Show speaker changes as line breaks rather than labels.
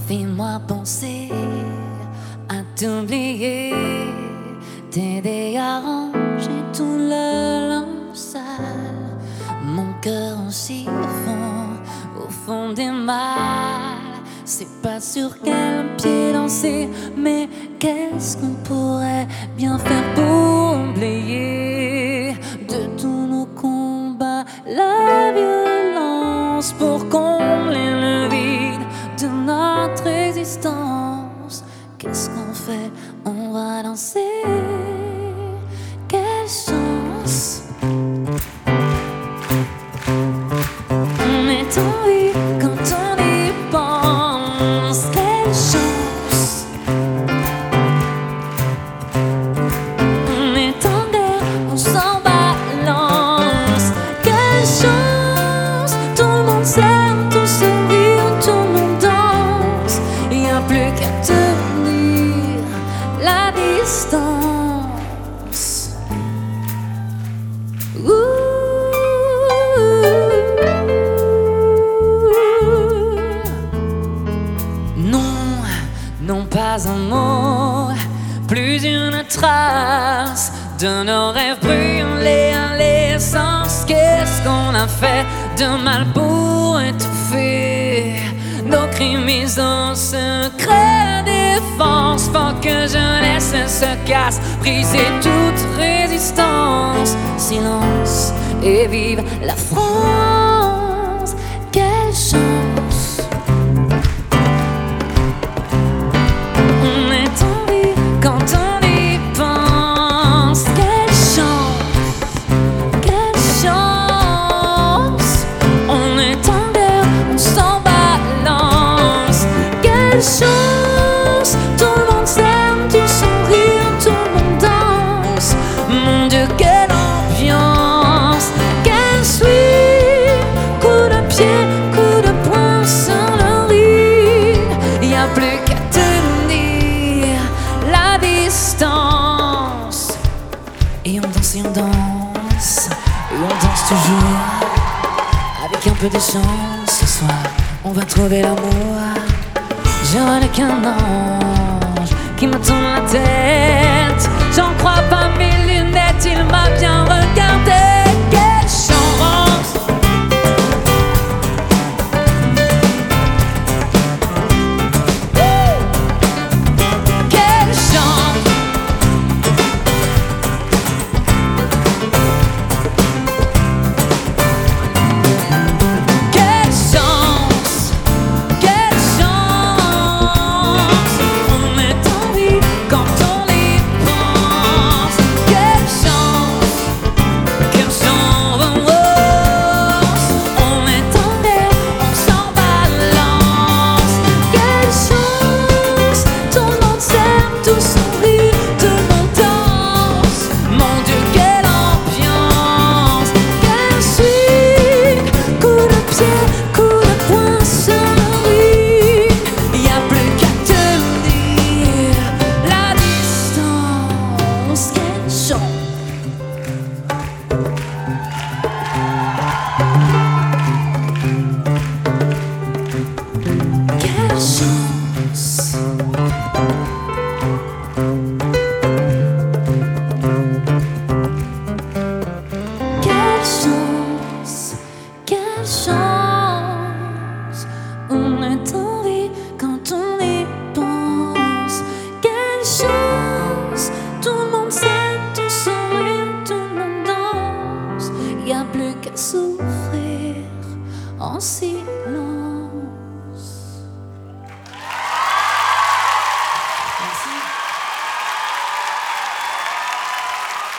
Fais-moi penser à t'oublier, t'aider à ranger tout le linge sale. Mon cœur en chiffon au fond des malles. C'est pas sur quel pied danser, mais qu'est-ce qu'on pourrait bien faire pour oublier de tous nos combats la violence, pour combler le vide de notre existence. Qu'est-ce qu'on fait? On va danser. Quelle chance! On est en vie quand on y pense. Quelle chance! On est en guerre, on s'en balance. Quelle chance! Tout le monde s'aime, tout sourit, tout le monde danse. Y a plus qu'à tenir la distance. Non, non pas un mot, plus une trace de nos rêves brûlés à l'essence. Qu'est-ce qu'on a fait de mal pour étouffer nos crimes mis en secret défense? Faut que jeunesse se casse, briser toute résistance. Silence et vive la France. Quelle chance! On est en vie quand on y pense. Quelle chance! Quelle chance! On est en guerre, on s'en balance. Quelle chance! Tout le monde s'aime, tout sourire, tout le monde danse. Mon Dieu, quelle ambiance! Quelle suite! Coup de pied, coup de poing sur le ring. Y a plus qu'à tenir la distance. Et on danse et on danse, et on danse toujours. Avec un peu de chance, ce soir, on va trouver l'amour. Je n'ai qu'un ange qui me tourne la tête. J'en crois pas mes lunettes, il m'a bien regardé. Quelle chance! Quelle chance! Quelle chance! Quelle chance! On est en vie quand on y pense. Quelle chance! Quelle chance! On est en l'air, on s'en balance. Quelle chance! Tout le monde s'aime, tout sourit, tout le monde danse. Mon Dieu, quelle ambiance! Quelle suite! Coup de pied, coup de poing sur le ring. Y a plus qu'à tenir la distance. Quelle chance! Quelle chance! Quelle chance! Quelle chance! On est en vie quand on y pense. Quelle chance! Tout le monde s'aime, tout sourit, tout le monde danse. Y a plus qu'à souffrir en silence.